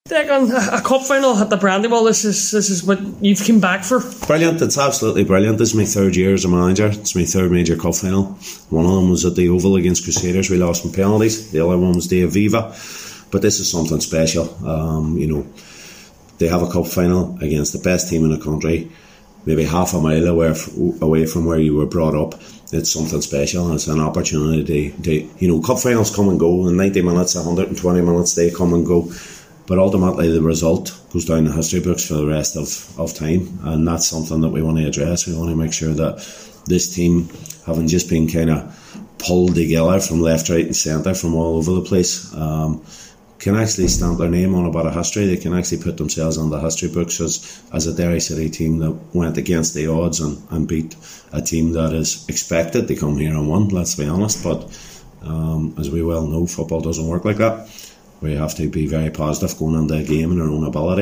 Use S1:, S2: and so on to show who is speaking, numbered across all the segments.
S1: Declan, a cup final at the Brandywell. This is what you've come back for.
S2: Brilliant, it's absolutely brilliant. This is my third year as a manager. It's my third major cup final. One of them was at the Oval against Crusaders. We lost in penalties. The other one was the Aviva. But this is something special. They have a cup final against the best team in the country, maybe half a mile away from where you were brought up. It's something special. It's an opportunity to, cup finals come and go. In 90 minutes, 120 minutes, they come and go. But ultimately the result goes down the history books for the rest of time, and that's something that we want to address. We want to make sure that this team, having just been kind of pulled together from left, right and centre from all over the place, can actually stamp their name on a bit of history. They can actually put themselves on the history books as a Derry City team that went against the odds and beat a team that is expected to come here and win, let's be honest. But as we well know, football doesn't work like that. We have to be very positive going into a game in our own ability.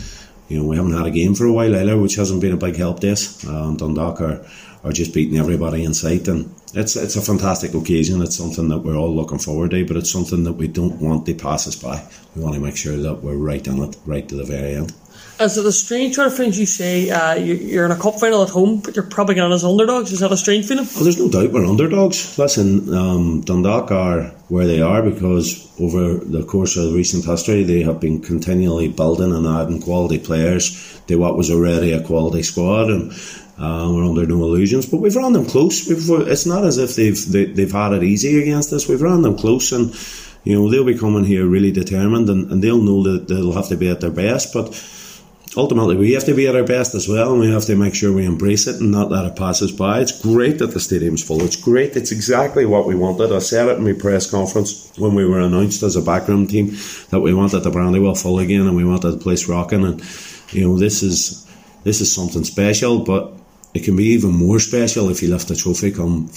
S2: We haven't had a game for a while either, which hasn't been a big help to us. Dundalk are just beating everybody in sight, and it's a fantastic occasion. It's something that we're all looking forward to, but it's something that we don't want to pass us by. We want to make sure that we're right in it, right to the very end.
S1: Is it a strange sort of thing you say? You're in a cup final at home, but you're probably going as underdogs. Is that a strange feeling?
S2: Well, there's no doubt we're underdogs. Listen, Dundalk are where they are because over the course of recent history they have been continually building and adding quality players to what was already a quality squad, and we're under no illusions. But we've run them close. It's not as if they've had it easy against us. We've run them close, and they'll be coming here really determined, and they'll know that they'll have to be at their best. But ultimately we have to be at our best as well, and we have to make sure we embrace it and not let it pass us by. It's great that the stadium's full. It's great. It's exactly what we wanted. I said it in my press conference when we were announced as a backroom team that we wanted the Brandywell full again and we wanted the place rocking, and this is something special, but it can be even more special if you lift the trophy come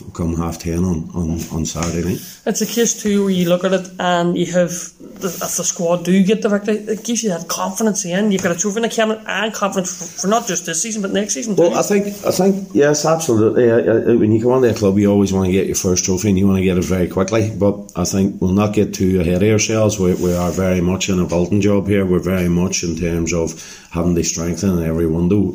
S2: 10:30 on Saturday night.
S1: It's a case too where you look at it and you have, if the squad do get the victory, it gives you that confidence in. You've got a trophy in the cabinet and confidence for not just this season but next season too.
S2: Well, I think yes, absolutely. When you come onto a club, you always want to get your first trophy and you want to get it very quickly. But I think we'll not get too ahead of ourselves. We are very much in a building job here. We're very much in terms of having to strengthen every window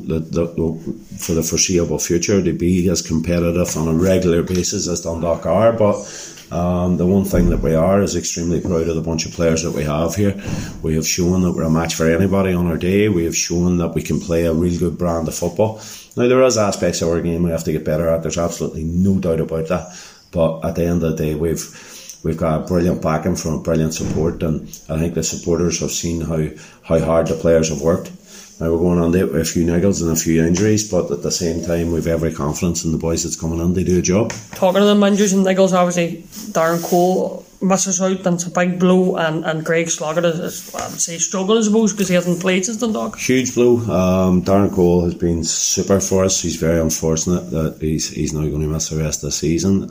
S2: for the foreseeable future to be as competitive on a regular basis as Dundalk are. But the one thing that we are is extremely proud of the bunch of players that we have here. We have shown that we're a match for anybody on our day. We have shown that we can play a real good brand of football. Now there is aspects of our game we have to get better at. There's absolutely no doubt about that. But at the end of the day, we've got a brilliant backing from brilliant support, and I think the supporters have seen how hard the players have worked. Now we're going on there with a few niggles and a few injuries, but at the same time we've every confidence in the boys that's coming in to do a job.
S1: Talking to them injuries and niggles, obviously Darren Cole misses out, and it's a big blow, and Greg Sloggett is I would say struggling, I suppose, because he hasn't played since Dundalk.
S2: Huge blow. Darren Cole has been super for us. He's very unfortunate that he's now going to miss the rest of the season,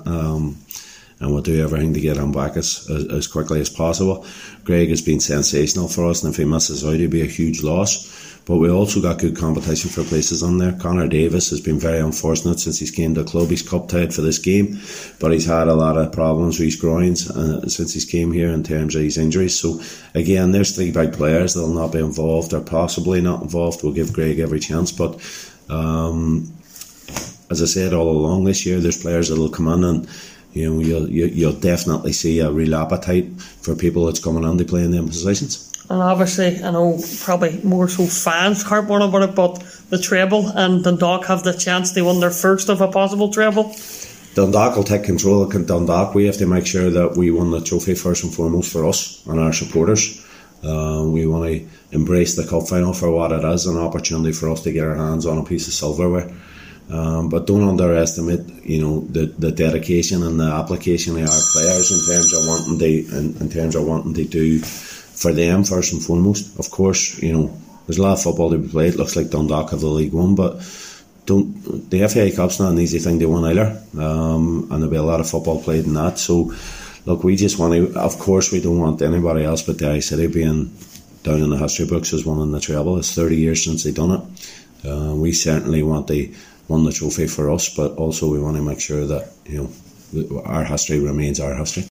S2: and we'll do everything to get him back as quickly as possible. Greg has been sensational for us, and if he misses out, he'll be a huge loss. But we also got good competition for places on there. Connor Davis has been very unfortunate since he's came to the club. He's cup tied for this game, but he's had a lot of problems with his groins since he's came here in terms of his injuries. So again, there's three big players that'll not be involved or possibly not involved. We'll give Greg every chance, but as I said all along this year, there's players that'll come in, and you'll definitely see a real appetite for people that's coming in to play in them positions.
S1: And obviously, I know probably more so fans can't warn about it, but the treble, and Dundalk have the chance to win their first of a possible treble.
S2: Dundalk will take control of Dundalk. We have to make sure that we win the trophy first and foremost for us and our supporters. We want to embrace the cup final for what it is, an opportunity for us to get our hands on a piece of silverware. But don't underestimate, the dedication and the application of our players in terms of wanting to do for them first and foremost. Of course, there's a lot of football to be played. It looks like Dundalk have the League One, but the FA Cup's not an easy thing to win either, and there'll be a lot of football played in that. So look, we just want to, of course we don't want anybody else but Derry City being down in the history books as winning the treble. It's 30 years since they've done it. We certainly want to win the trophy for us, but also we want to make sure that our history remains our history.